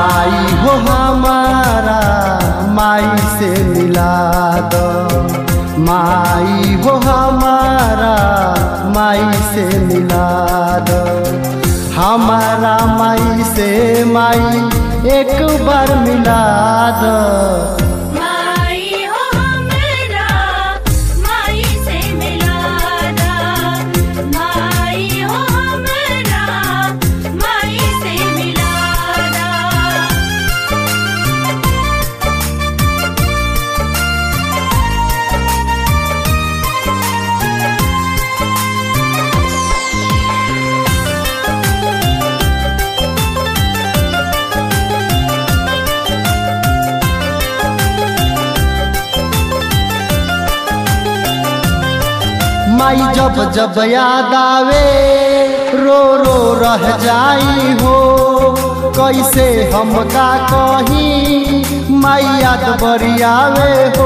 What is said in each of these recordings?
माई हो हमारा माई से मिला दो, माई हो हमारा माई से मिला दो, हमारा माई से माई एक बार मिला दो। माई जब जब याद आवे रो रो रह जाई हो, कैसे हम का कही माई याद बड़ी आवे हो।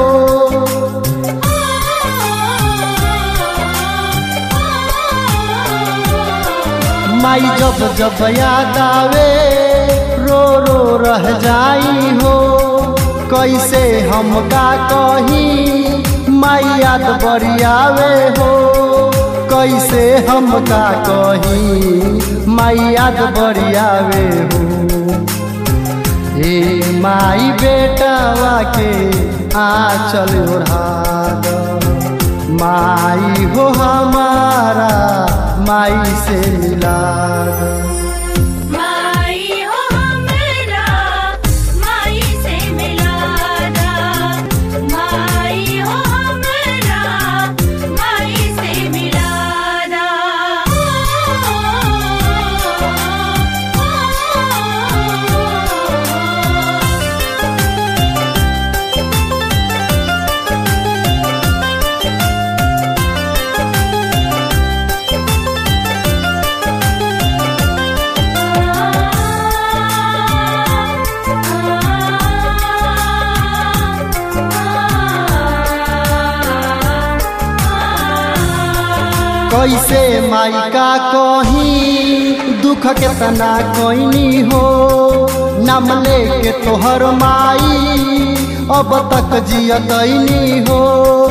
माई जब जब याद आवे रो रो रह जाई हो, कैसे हम का कही माई याद बड़ी आवे हो, कैसे हम का कही माई याद बड़ी आवे हो। ए माई बेटावा के आंचल ओढ़ा दो, माई हो हमारा माई से मिला दो। कैसे माई का कही दुख केतना कोइनी हो, नाम लेके तोहर माई अब तक जियतैनी हो।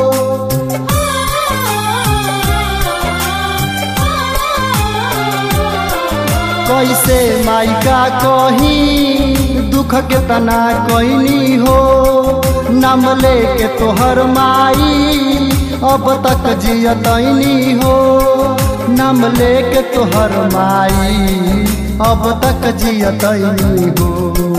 कैसे माई का कही दुख केतना कोइनी हो, नाम लेके तोहर माई अब तक जियतैनी हो, नाम लेके तोहर माई अब तक जियतैनी हो।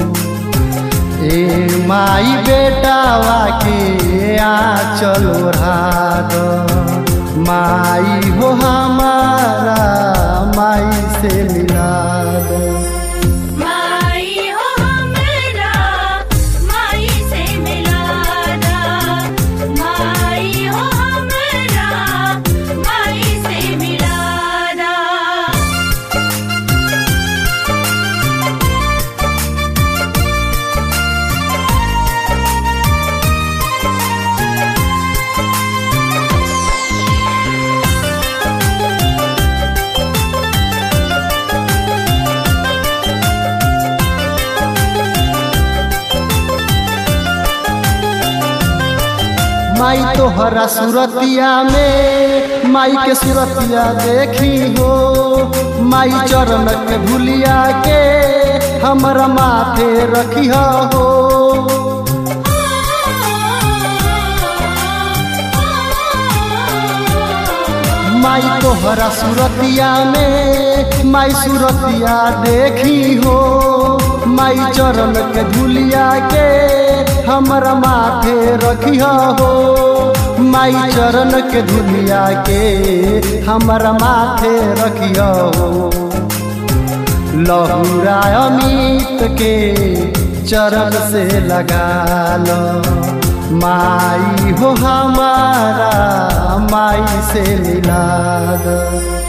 ए माई बेटावा के आंचल ओढ़ा दो, माई हो हमारा माई से मिला दो। माई तोहरा सूरतिया में माई के सूरतिया देखी हो, माई चरण के भूलिया के हमरा माथे रखिया हो। माई तोहरा सूरतिया में माई सूरतिया देखी हो, माई चरण के भूलिया के हमरा माथे रखिया हो। माई चरण के धुलिया के हमरा माथे रखिया हो। लहुरा अमित के चरण से लगा लो, माई हो हमारा माई से मिला दो।